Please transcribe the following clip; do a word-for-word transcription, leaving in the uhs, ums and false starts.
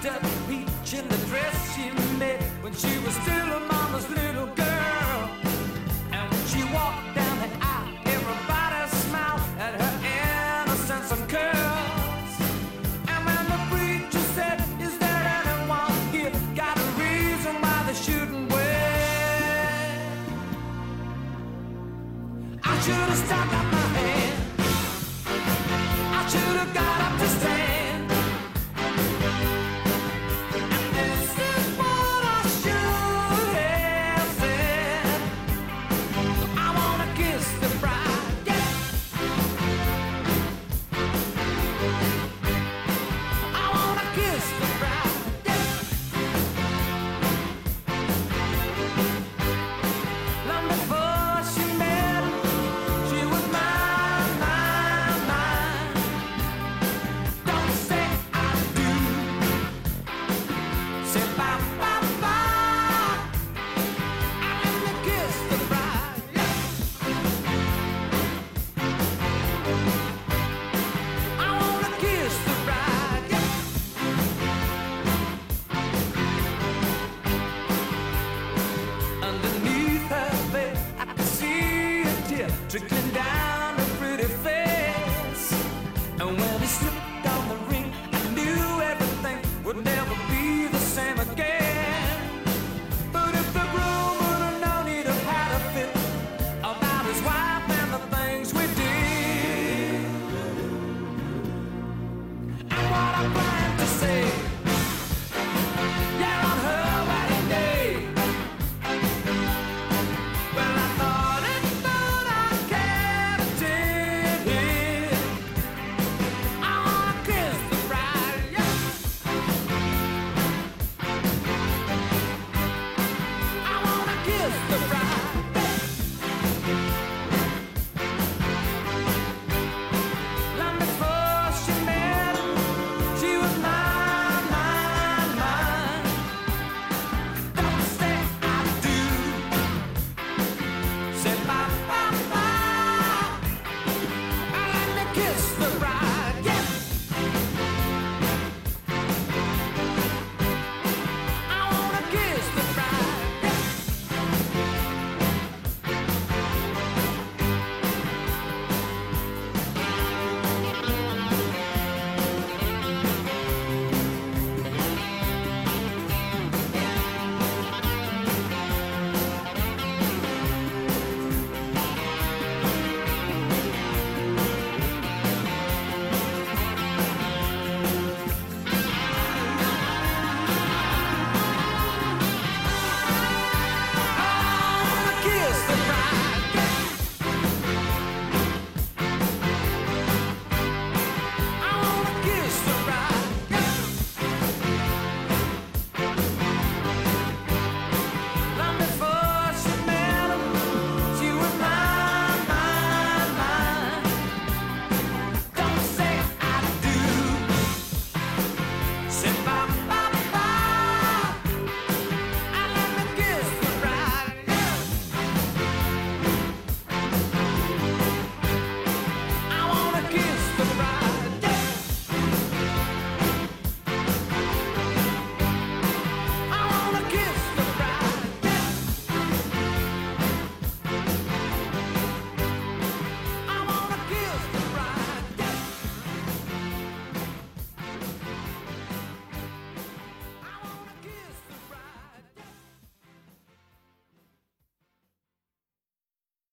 up peach in the dress she made when she was still a mama's little girl. And when she walked down the aisle, everybody smiled at her innocence and curls. And when the preacher said, "Is there anyone here got a reason why they shouldn't wait?" I should have stuck up my hand. I should have got up to stand. And this is what I should have said. I wanna kiss the bride, yeah. I wanna kiss the bride, yeah. Long before she met him, she was mine, mine, mine. Don't say I do. Say bye, bye, bye. I let me kiss the bride, yeah. I wanna kiss the bride, yeah. Underneath her veil, I could see a tear trickling down her pretty face. And when he slipped on the ring, I knew everything would never be the same again.